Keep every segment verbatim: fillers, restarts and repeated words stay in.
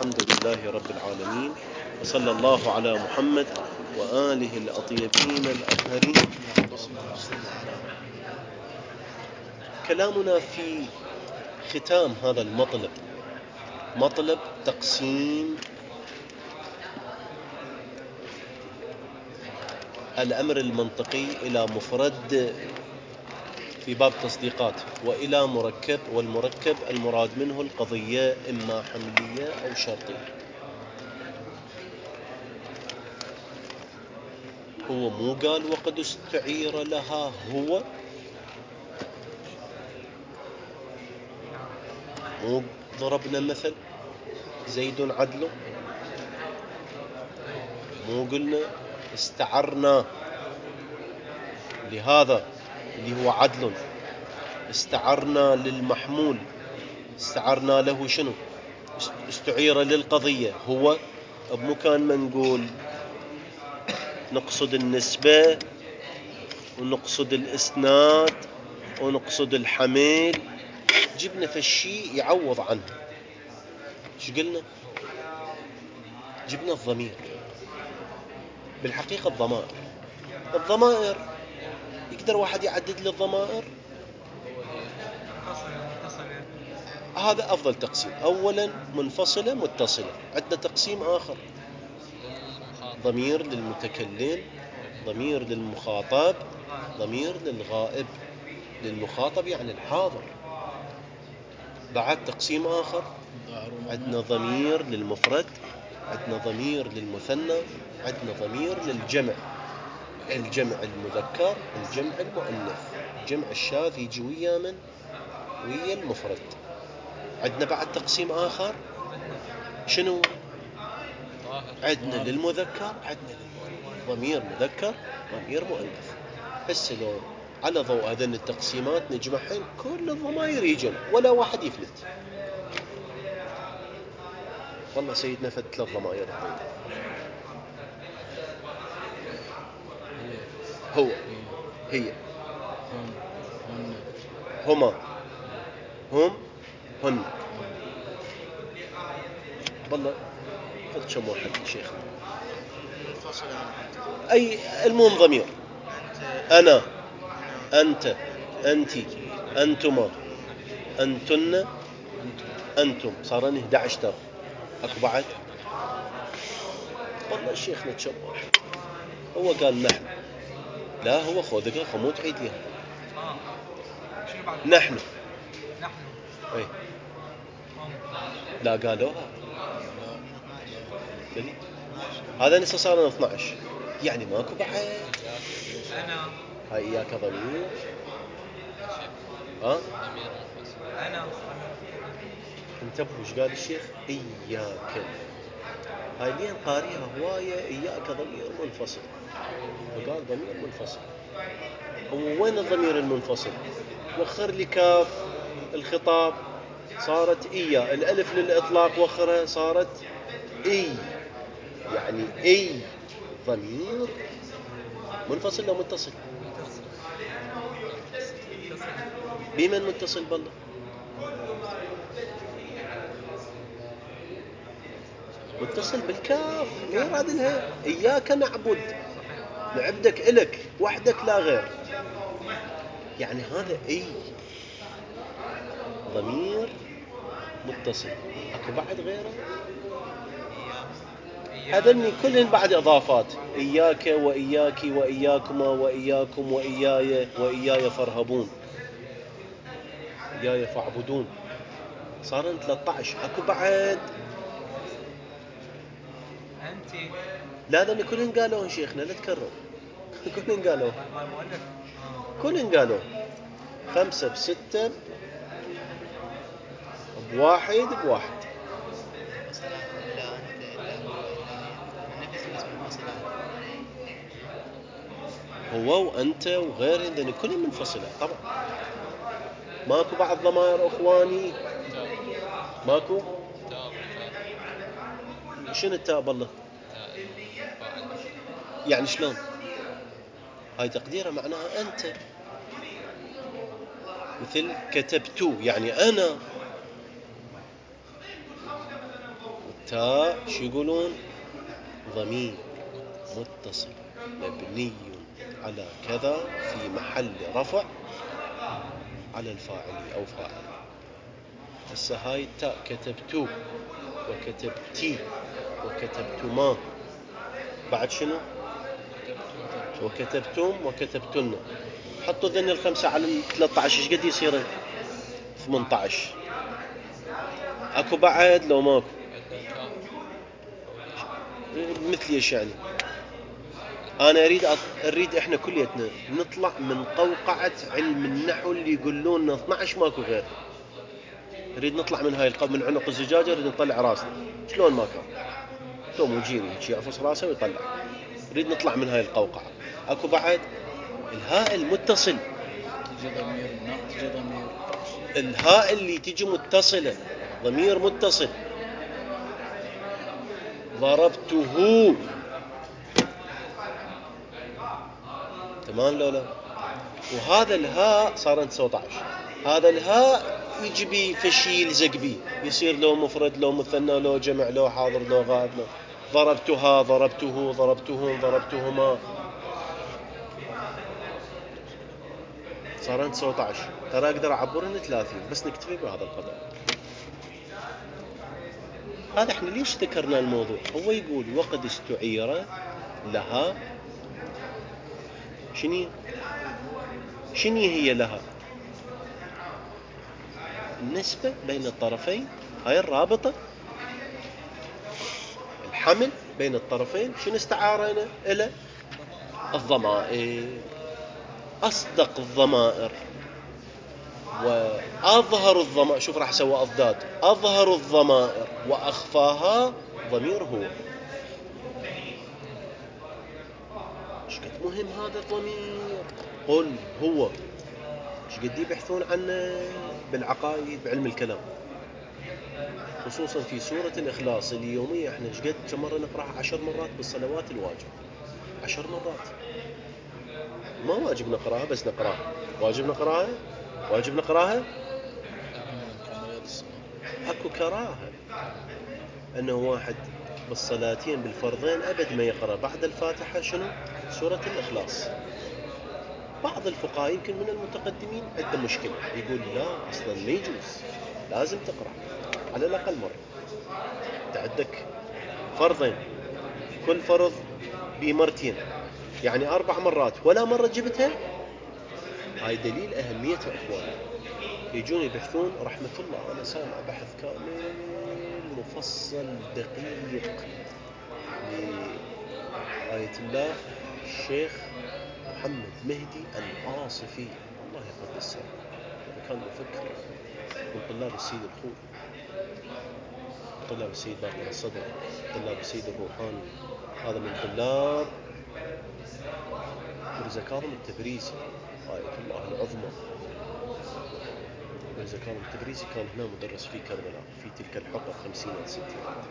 الحمد لله رب العالمين، وصلى الله على محمد وآله الأطيبين الأطهرين. كلامنا في ختام هذا المطلب، مطلب تقسيم الأمر المنطقي إلى مفرد في باب تصديقات وإلى مركب، والمركب المراد منه القضية إما حملية أو شرطية. هو مو قال وقد استعير لها هو؟ مو ضربنا مثل زيد عدل؟ مو قلنا استعرنا لهذا اللي هو عدل، استعرنا للمحمول، استعرنا له شنو؟ استعير للقضية هو. بمكان ما نقول نقصد النسبة ونقصد الإسناد ونقصد الحمل، جبنا في الشيء يعوض عنه. شو قلنا؟ جبنا الضمير. بالحقيقة الضمائر الضمائر يقدر واحد يعدد للضمائر. هذا أفضل تقسيم. أولا منفصلة متصلة. عندنا تقسيم آخر، ضمير للمتكلم، ضمير للمخاطب، ضمير للغائب. للمخاطب يعني الحاضر. بعد تقسيم آخر، عندنا ضمير للمفرد، عندنا ضمير للمثنى، عندنا ضمير للجمع، الجمع المذكر، الجمع المؤنث. الجمع الشاذ يجي ويا من؟ ويا المفرد. عندنا بعد تقسيم آخر شنو؟ عندنا للمذكر، عندنا للمؤنث، ضمير مذكر، ضمير مؤنث. هسه لو على ضوء هذين التقسيمات نجمعهم كل الضمائر يجن ولا واحد يفلت. والله سيدنا فت ثلاث ضمائر الطيب. هو، هي، هما، هم، هن. والله فت كم واحد شيخنا. أي المهم ضمير. أنا، أنت، أنتي، أنتما، أنتن، أنتم. صارني إحدى عشر ترى. أكو بعد؟ والله شيخنا كم واحد. هو قال نحن. لا هو خودك خمو تعيد لي هذا. نحن. نحن. أي. لا قالوها. بلي. هذا نص صار اثنا عشر. يعني ماكو بعد. أنا. هاي إياك ضمير. ها؟ ضمير منفصل. أنا. انتبهوا ايش قال الشيخ؟ إياك. هاي لين قاريها هواية. إياك ضمير منفصل. وقال ضمير منفصل. وين الضمير المنفصل؟ وخر لي كاف الخطاب صارت إيا. الألف للإطلاق وخرها صارت إي. يعني إي ضمير منفصل لو متصل؟ بمن متصل بالله؟ متصل بالكاف. ما يراد لها إياك نعبد، نعبدك إلك وحدك لا غير. يعني هذا إي ضمير متصل. أكو بعد غيره؟ هذني كلهن بعد إضافات. إياك وإياك وإياكما وإياكم وإياي وإياي فارهبون، إياي فاعبدون. صارن ثلاثة عشر. أكو بعد؟ أنت. لا ذني كلهن قالوهن شيخنا، لا تكرر. كلهن قالوه. كلهن قالوه. خمسة بستة بواحد بواحد. إلا أنت إلا هو إلا هي نفس الاسم منفصلات. هو وأنت وغيرهن ذني كلهن منفصلة طبعا. ماكو بعض ضمائر أخواني. ماكو. شنو التاء بالله؟ يعني شلون؟ هاي تقديره معناها أنت. مثل كتبت يعني أنا. التاء شو يقولون؟ ضمير متصل مبني على كذا في محل رفع على الفاعل أو فاعل. هسه هاي التاء كتبتو وكتبتي وكتبتما، بعد شنو؟ وكتبتم وكتبتن. حطوا ذن الخمسة على ثلاثة عشر، ايش قد يصير؟ ثمانية عشر. اكو بعد لو ماكو؟ مثل ايش يعني؟ انا اريد أط... اريد احنا كليتنا نطلع من قوقعة علم النحو اللي يقولون اثنا عشر ماكو غير. نريد نطلع من هاي الق... من عنق الزجاجة، نريد نطلع راسنا. شلون ما كان تو مجيري هيك يعفص راسه ويطلع. نريد نطلع من هاي القوقعة. اكو بعد الهاء المتصل، تجي ضمير تجي ضمير الهاء اللي تجي متصلة، ضمير متصل. ضربته، تمام لو لا؟ وهذا الهاء صار تسعة عشر. هذا الهاء يجي بي فشي يلزق بيه، يصير لو مفرد لو مثنى لو جمع لو حاضر لو غائب. لو ضربتها ضربته ضربتهم ضربتهما، صار تسعة عشر. ترى اقدر اعبرهن ثلاثين بس نكتفي بهذا القدر. هذا احنا ليش ذكرنا الموضوع؟ هو يقول وقد استعير لها شني شني هي لها النسبة بين الطرفين، هاي الرابطة الحمل بين الطرفين. شنو استعارنا إلى الضمائر، أصدق الضمائر وأظهر الضمائر. شوف راح أسوي أضداد، أظهر الضمائر وأخفاها ضمير هو. ايش قد مهم هذا الضمير؟ قل هو. ايش قد يبحثون عنه بالعقائد بعلم الكلام، خصوصا في سورة الإخلاص اليومية. احنا ايش قد كم مرة نقرأها؟ عشر مرات بالصلوات الواجب، عشر مرات. ما واجب نقرأها بس نقرأها، واجب نقرأها واجب نقرأها اكو كراهة انه واحد بالصلاتين بالفرضين ابد ما يقرأ بعد الفاتحة شنو؟ سورة الإخلاص. بعض الفقهاء يمكن من المتقدمين عنده مشكلة، يقول لا اصلا ما يجوز، لازم تقرأ على الأقل مرة. انت عندك فرضين، كل فرض بمرتين، يعني أربع مرات ولا مرة جبتها. هاي دليل أهميتها إخواني. يجون يبحثون رحمة الله، أنا سامع بحث كامل مفصل دقيق لآية الله الشيخ محمد مهدي الآصفي الله يقدسه. هذا كان مفكر من طلاب السيد الخوي، طلاب السيد باقر الصدر، طلاب السيد الروحاني. هذا من طلاب مرزا كاظم التبريزي آية الله العظمى. مرزا كاظم التبريزي كان هنا مدرس في كربلاء في تلك الحقبة خمسينات ستينات.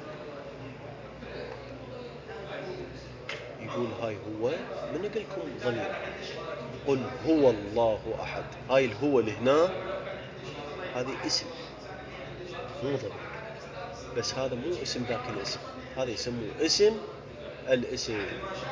يقول هاي هو من يقولكم ضمير، قل هو الله أحد. هاي الهو اللي هنا هذه اسم مو ضمير، بس هذا مو اسم ذاك الاسم، هذا يسموه اسم الاسم.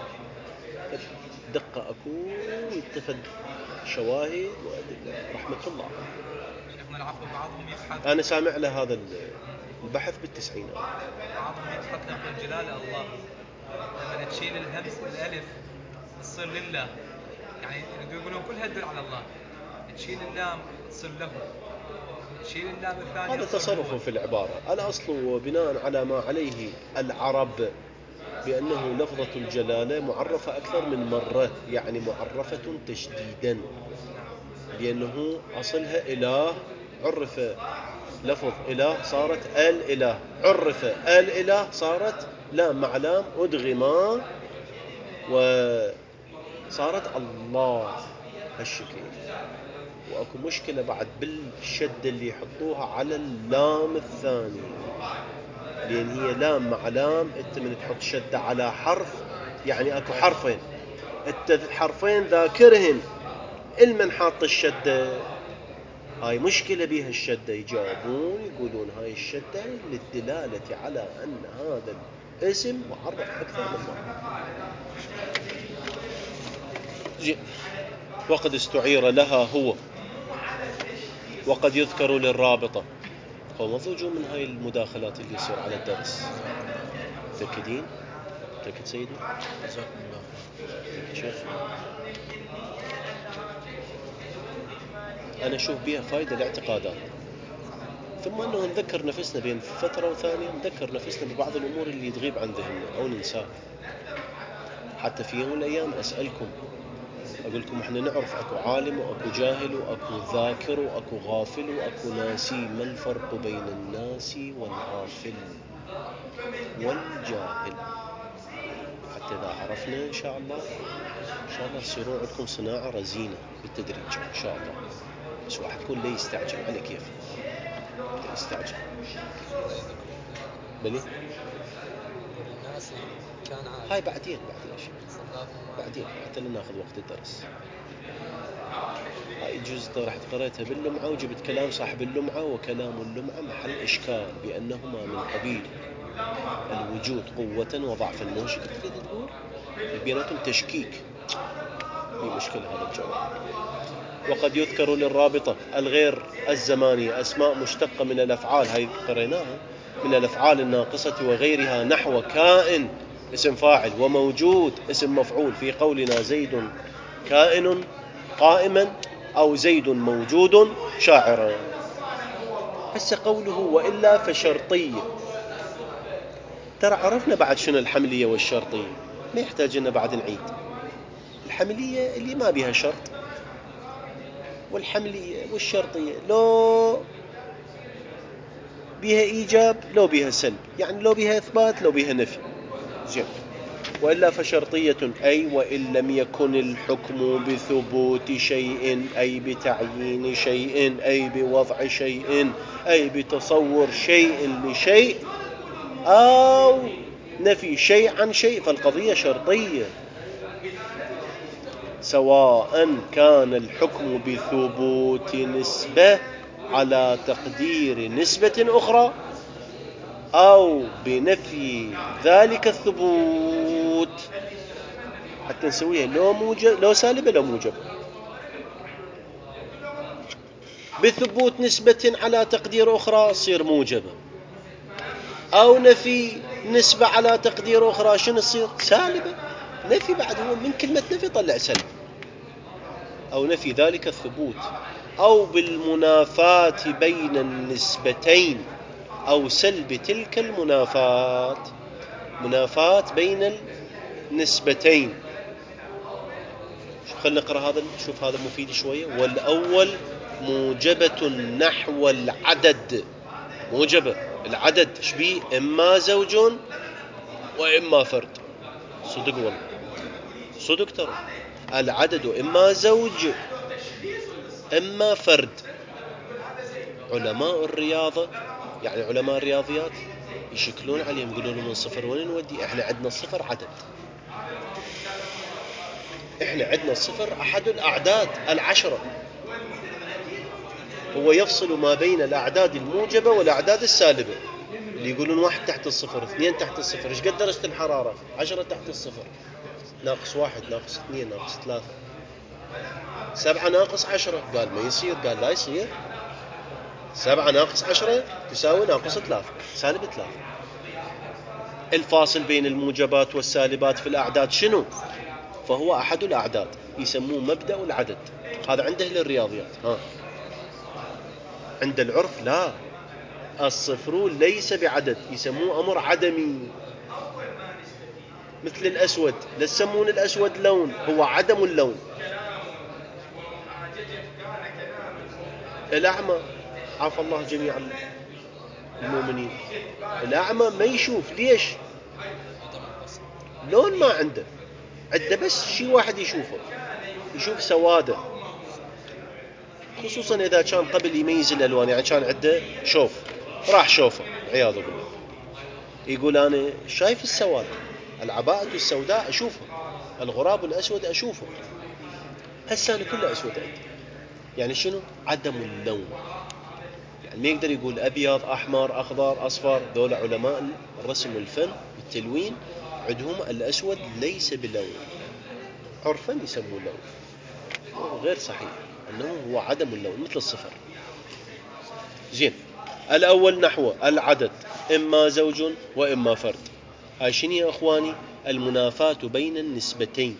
دقة أكو يتفد شواهد وأدلة رحمة الله. شيخنا العفو، بعضهم يبحث أنا سامع له هذا البحث بالتسعينات. بعضهم يبحث لفظ الجلالة الله، لما تشيل الهمز الألف تصير لله، يعني يقولون كلها تدل على الله. تشيل اللام تصير له، تشيل اللام الثانية هذا تصير تصرف هو. في العبارة. الأصل بناء على ما عليه العرب بأنه لفظة الجلالة معرفة أكثر من مرة، يعني معرفة تشديدا، لأنه أصلها إله، عرف لفظ إله صارت الإله، عرف الإله صارت لام مع لام أدغما وصارت الله هالشكل. وأكو مشكلة بعد بالشدة اللي يحطوها على اللام الثاني، لأن هي لام مع لام. أنت من تحط شدة على حرف يعني أكو حرفين، أنت حرفين ذاكرهن، المن حاط الشدة هاي مشكلة بها الشدة، يجاوبون يقولون هاي الشدة للدلالة على أن هذا الاسم معرف أكثر من مرة. زين. وقد استعير لها هو، وقد يذكر للرابطة. هو مضوجوا من هاي المداخلات اللي يصير على الدرس. متأكدين؟ متأكد سيدي؟ جزاكم الله متأكد شيخ؟ أنا أشوف بها فائدة لاعتقادات، ثم أنه نذكر نفسنا بين فترة وثانية، نذكر نفسنا ببعض الأمور اللي تغيب عن ذهننا أو ننساها. حتى في يوم من الأيام أسألكم، أقول لكم إحنا نعرف أكو عالم وأكو جاهل وأكو ذاكر وأكو غافل وأكو ناسي. ما الفرق بين الناسي والغافل والجاهل؟ حتى إذا عرفنا إن شاء الله إن شاء الله تصيرون عندكم صناعة رزينة بالتدريج إن شاء الله. بس واحد يكون لا يستعجل على كيف لا يستعجل. بلي الناس كان عادي. هاي بعدين بعدين شيء بعدين حتى لنا ناخذ وقت الدرس. هاي جزء راح قريتها باللمعة وجبت كلام صاحب اللمعة، وكلام اللمعة محل إشكال بأنهما من قبيل الوجود قوة وضعفا. مو شو كنت تريد تقول؟ بيناتهم تشكيك، في مشكلة هذا الجواب. وقد يذكر للرابطة الغير الزمانية أسماء مشتقة من الأفعال، هاي قريناها، من الأفعال الناقصة وغيرها، نحو كائن اسم فاعل وموجود اسم مفعول، في قولنا زيد كائن قائما أو زيد موجود شاعرا. هسه قوله وإلا فشرطية، ترى عرفنا بعد شنو الحملية والشرطية، ما يحتاج لنا بعد نعيد. الحملية اللي ما بها شرط، والحملية والشرطية لو بها إيجاب لو بها سلب، يعني لو بها إثبات لو بها نفي. زين. وإلا فشرطية أي وإن لم يكن الحكم بثبوت شيء، أي بتعيين شيء، أي بوضع شيء، أي بتصور شيء لشيء، أو نفي شيء عن شيء، فالقضية شرطية، سواء كان الحكم بثبوت نسبة على تقدير نسبة أخرى، أو بنفي ذلك الثبوت، حتى نسويها لو موجب لو سالبة لو موجبة. بثبوت نسبة على تقدير أخرى تصير موجبة، أو نفي نسبة على تقدير أخرى شنو تصير؟ سالبة. نفي بعد هو من كلمة نفي طلع سلب. أو نفي ذلك الثبوت، أو بالمنافاة بين النسبتين، أو سلب تلك المنافاة، منافاة بين النسبتين. خلنا نقرأ هذا، شوف هذا مفيد شوية. والأول موجبة نحو العدد، موجبة العدد شبيه؟ إما زوج وإما فرد. صدق والله صدق، ترى العدد إما زوج إما فرد. علماء الرياضة يعني علماء الرياضيات يشكلون عليهم، يقولون لهم من صفر وين نودي؟ احنا عندنا الصفر عدد، احنا عندنا الصفر احد الاعداد العشرة، هو يفصل ما بين الاعداد الموجبة والاعداد السالبة. اللي يقولون واحد تحت الصفر، اثنين تحت الصفر، ايش قد درجة الحرارة؟ عشرة تحت الصفر، ناقص واحد ناقص اثنين ناقص ثلاثة، سبعة ناقص عشرة. قال ما يصير، قال لا يصير، سبعة ناقص عشرة تساوي ناقص ثلاثة، سالب ثلاثة. الفاصل بين الموجبات والسالبات في الأعداد شنو؟ فهو أحد الأعداد، يسموه مبدأ العدد. هذا عنده للرياضيات. ها عند العرف لا، الصفر ليس بعدد، يسموه أمر عدمي. مثل الأسود، لا تسمون الأسود لون، هو عدم اللون. الأعمى عافى الله جميع المؤمنين، الأعمى ما يشوف، ليش؟ لون ما عنده، عنده بس شيء واحد يشوفه، يشوف سواده، خصوصا إذا كان قبل يميز الألوان، يعني كان عنده شوف، راح شوفه عياذ بالله، يقول أنا شايف السواد، العباءة السوداء أشوفه، الغراب الأسود أشوفه، هسه أنا كله أسود عندي. يعني شنو؟ عدم اللون. يعني ما يقدر يقول أبيض أحمر أخضر أصفر. ذولا علماء الرسم والفن والتلوين عندهم الأسود ليس بلون، عرفا يسموه لون، غير صحيح، أنه هو عدم اللون مثل الصفر. زين، الأول نحو العدد، إما زوج وإما فرد. هاي شنو يا أخواني؟ المنافاة بين النسبتين.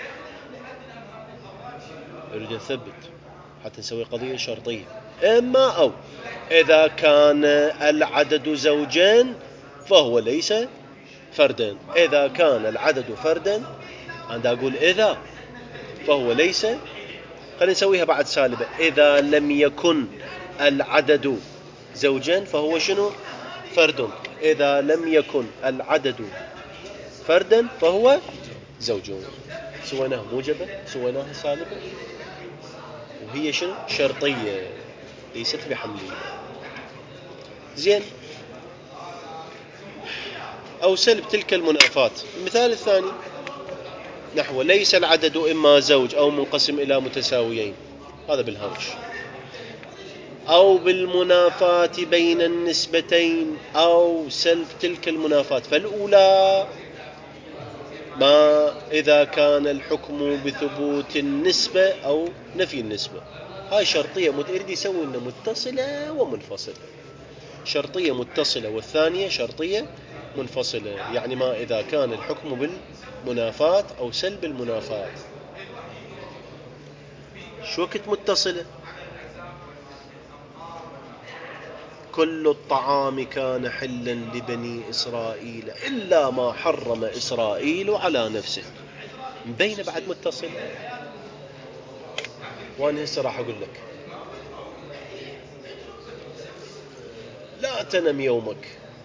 أريد أثبت حتى نسوي قضية شرطية، إما أو. إذا كان العدد زوجين فهو ليس فردا. إذا كان العدد فردا، أنا أقول إذا، فهو ليس. خلينا نسويها بعد سالبة. إذا لم يكن العدد زوجين فهو شنو؟ فرد. إذا لم يكن العدد فردا فهو زوج. سويناها موجبة، سويناها سالبة، وهي شنو؟ شرطية ليست بحملية. زين، أو سلب تلك المنافات. المثال الثاني نحو ليس العدد إما زوج أو منقسم إلى متساويين. هذا بالهامش. أو بالمنافاة بين النسبتين، أو سلب تلك المنافات. فالأولى ما إذا كان الحكم بثبوت النسبة أو نفي النسبة. هاي شرطية متأرد يسوي إنه متصلة ومنفصلة. شرطية متصلة، والثانية شرطية منفصلة. يعني ما إذا كان الحكم بالمنافاة أو سلب المنافاة. شو وقت متصلة؟ كل الطعام كان حلا لبني إسرائيل إلا ما حرم إسرائيل على نفسه. مبينة بعد متصل. وأنا هسه راح أقول لك لا تنم يومك.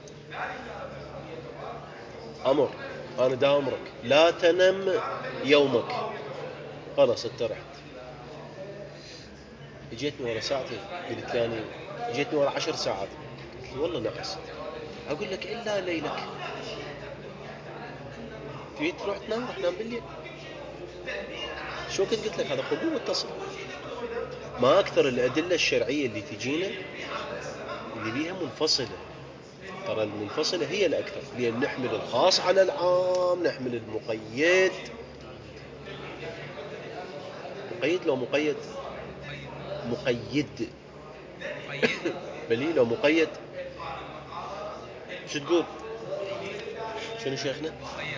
أمر، أنا دا أمرك لا تنم يومك. خلاص اترحت. جيتني ورا ساعتين قلت لاني جيتني ورا عشر ساعات. قلت والله نعس. أقول لك إلا ليلك. جيت تروح تنام، رح نام بالليل. شو كنت قلت لك هذا قبول متصل. ما أكثر الأدلة الشرعية اللي تجينا اللي بيها منفصلة. ترى المنفصلة هي الأكثر، لأن نحمل الخاص على العام، نحمل المقيد. مقيد لو مقيد مقيد بلي لو مقيد شو تقول؟ شنو شيخنا؟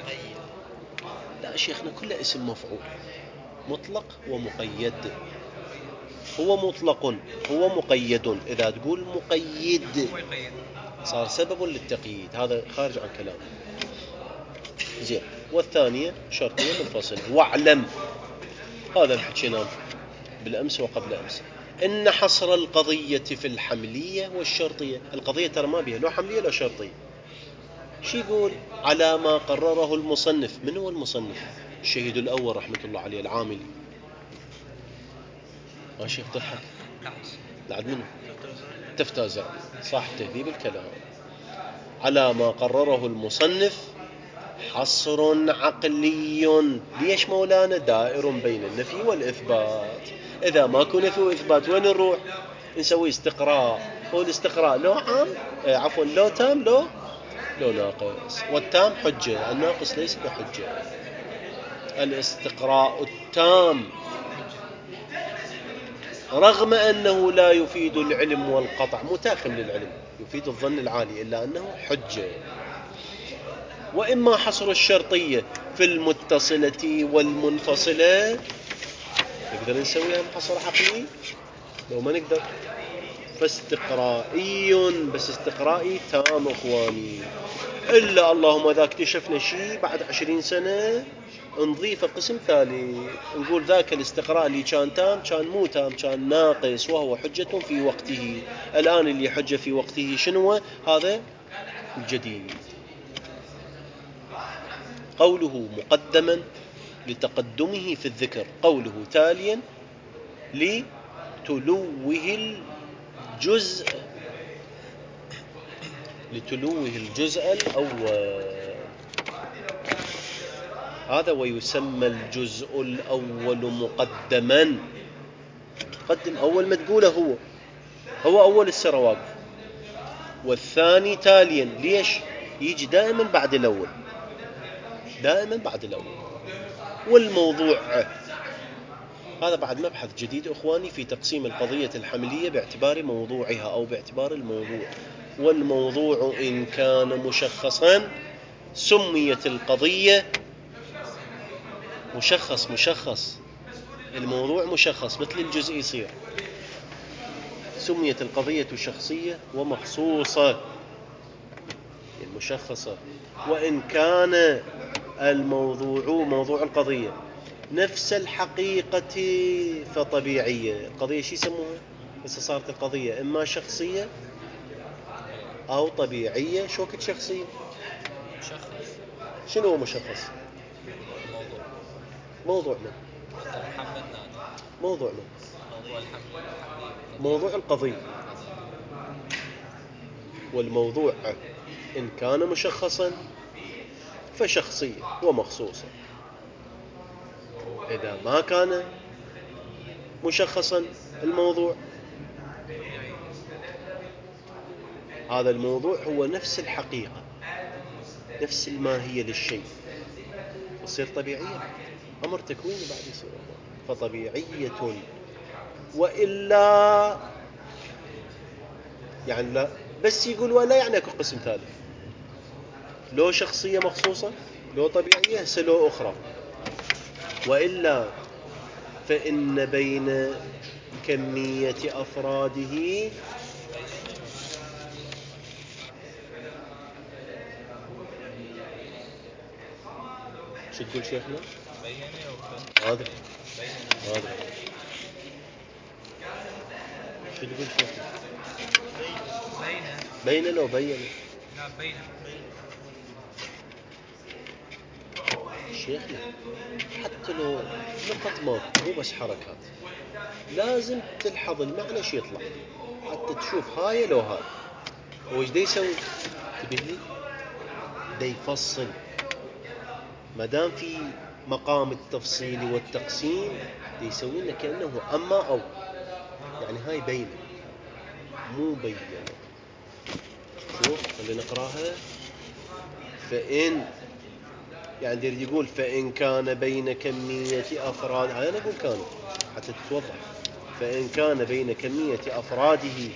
لا شيخنا كله اسم مفعول، مطلق ومقيد. هو مطلق، هو مقيد. إذا تقول مقيد صار سبب للتقييد، هذا خارج عن كلام. زين، والثانية شرطية منفصلة. واعلم، هذا الحكينا بالأمس وقبل أمس، إن حصر القضية في الحملية والشرطية. القضية ترى ما بيها لو حملية لو شرطية. شو يقول؟ على ما قرره المصنف. من هو المصنف؟ الشهيد الأول رحمة الله عليه العاملي. ما شيخ تضحك لعد منه تفتازع. صح، تهذيب الكلام. على ما قرره المصنف حصر عقلي. ليش مولانا؟ دائر بين النفي والإثبات. إذا ماكو نفي وإثبات وين نروح؟ نسوي استقراء. هو الاستقراء لو عام اه عفوا لو تام لو لو ناقص. والتام حجة، الناقص ليس بحجة. الاستقراء التام رغم أنه لا يفيد العلم والقطع، متاخم للعلم، يفيد الظن العالي، إلا أنه حجة. وإما حصر الشرطية في المتصلة والمنفصلة. نقدر نسويها حصر عقلي لو ما نقدر، فاستقرائي، بس استقرائي تام أخواني. إلا اللهم ذا اكتشفنا شيء بعد عشرين سنة نضيف قسم ثالث، نقول ذاك الاستقراء اللي كان تام كان مو تام، كان ناقص، وهو حجة في وقته. الآن اللي حجة في وقته شنو؟ هذا الجديد. قوله مقدما لتقدمه في الذكر، قوله تاليا لتلوه الجزء لتلوه الجزء الأول. هذا ويسمى الجزء الأول مقدما قدم أول ما تقوله هو هو أول السر واقف، والثاني تاليا. ليش؟ يجي دائما بعد الأول، دائما بعد الأول. والموضوع هذا بعد مبحث جديد أخواني في تقسيم القضية الحملية باعتبار موضوعها أو باعتبار الموضوع. والموضوع إن كان مشخصا سميت القضية مشخص مشخص الموضوع مشخص مثل الجزء يصير، سميت القضية شخصية ومخصوصة المشخصة. وإن كان الموضوع موضوع القضية نفس الحقيقة فطبيعية. القضية شو يسموها؟ بس صارت القضية إما شخصية أو طبيعية. شو كنت شخصية؟ مشخص. شنو هو مشخص؟ موضوع موضوع من؟ مثلا محمد نادي. موضوع من؟ موضوع الحمل الحملية. موضوع القضية. والموضوع إن كان مشخصا فشخصية ومخصوصة. إذا ما كان مشخصا الموضوع، هذا الموضوع هو نفس الحقيقة نفس الماهية للشيء، تصير طبيعية، أمر تكويني بعد يصير فطبيعية. وإلا يعني لا، بس يقول ولا يعني اكو قسم ثالث، لو شخصية مخصوصة لو طبيعية سلو أخرى. وإلا فإن بين كمية أفراده شو تقول شيخنا؟ بينه وبين ما أدري بينه. ما أدري شو تقول شيخنا؟ بينه. بين لو بين لا بينه. شيخنا حتى لو نقط موت مو بس حركات، لازم تلحظ المعنى شو يطلع حتى تشوف هاي لو هاي. هو ايش دا يسوي؟ تبيه لي دا يفصل. ما دام في مقام التفصيل والتقسيم دا يسوي لنا كأنه أما أو، يعني هاي بينه مو بينه. شوف خلينا نقراها. فإن يعني يريد يقول فإن كان بين كمية أفراد، هذا نقول كان حتى تتوضح. فإن كان بين كمية أفراده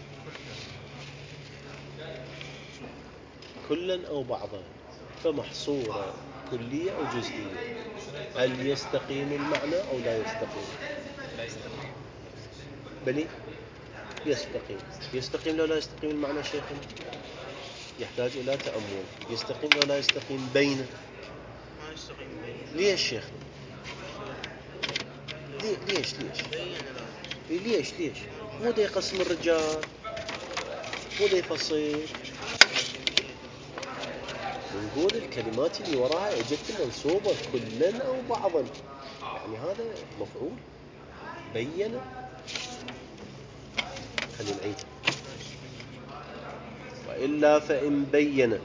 كلا أو بعضا فمحصورة كلية أو جزئية. هل يستقيم المعنى أو لا يستقيم؟ لا يستقيم. بلي يستقيم. يستقيم لو لا يستقيم المعنى شيخنا يحتاج إلى تأمل. يستقيم لو لا يستقيم بين ما يستقيم. ليش شيخنا؟ ليه ليش ليش إيه ليش ليش مو دا يقسم الرجال مو دا يفصل. نقول الكلمات اللي وراها اجت منصوبة كلا أو بعضا، يعني هذا مفعول بين. خلينا نعيد. وإلا فإن بين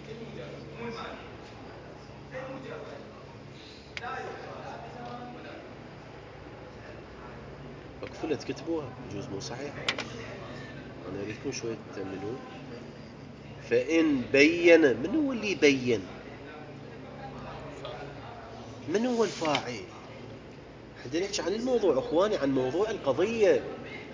أكفلت كتبوها يجوز مو صحيح، أنا أريدكم شوية تأملون. فإن بين، من هو اللي بين؟ من هو الفاعل؟ حد نحكي عن الموضوع أخواني، عن موضوع القضية.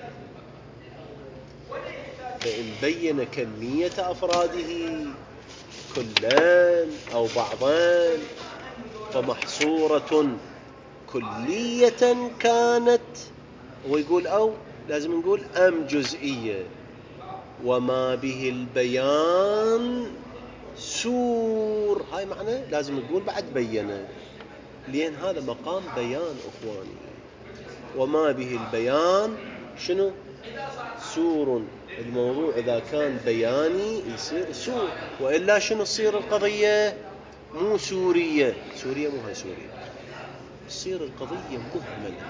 فإن بين كمية أفراده كلان أو بعضان فمحصورة كلية كانت، ويقول أو لازم نقول أم جزئية، وما به البيان سور. هاي معنى لازم نقول بعد بينه، لأن هذا مقام بيان أخواني. وما به البيان شنو؟ سور. الموضوع إذا كان بياني يصير سور، وإلا شنو تصير القضية؟ مو سورية. سورية مو هاي سورية. تصير القضية مهملة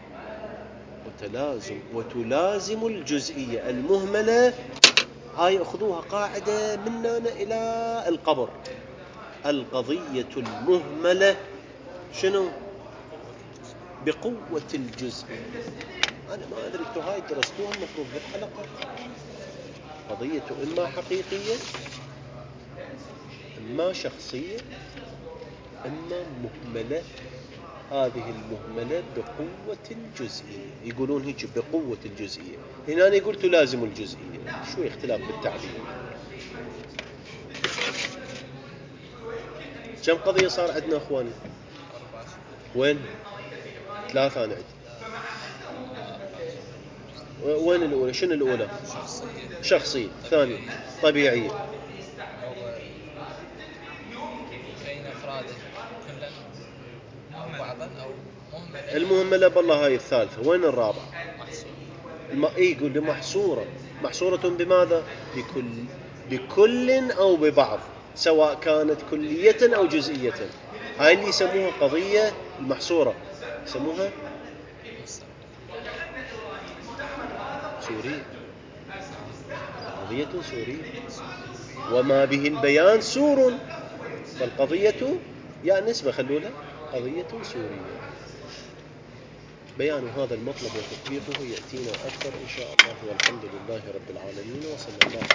وتلازم وتلازم الجزئية المهملة. هاي أخذوها قاعدة مننا إلى القبر. القضية المهملة شنو؟ بقوة الجزء. أنا ما أدري أنتوا هاي درستوها المفروض بالحلقة. قضية إما حقيقية إما شخصية إما مهملة. هذه المهملة بقوة الجزئية، يقولون هيك بقوة الجزئية. هنا أنا قلت لازم الجزئية، شوي اختلاف بالتعبير. كم قضية صار عندنا أخواني؟ أربعة. وين؟ ثلاثة أنا عندي. وين الأولى؟ شنو الأولى؟ شخصية. شخصية. ثانية طبيعية. أو كاين أفراده كلا أو بعضا أو مهملة. المهملة بالله هاي الثالثة. وين الرابعة؟ محصور. الم... إيه يقول لي محصورة. محصورة بماذا؟ بكل بكل أو ببعض، سواء كانت كلية أو جزئية. هاي اللي يسموها قضية المحصورة، يسموها سورية. قضية سورية. وما به البيان سور، فالقضية يا نسبة خلوا لها قضية سورية. بيان هذا المطلب وتطبيقه يأتينا أكثر إن شاء الله، والحمد لله رب العالمين، وصلى الله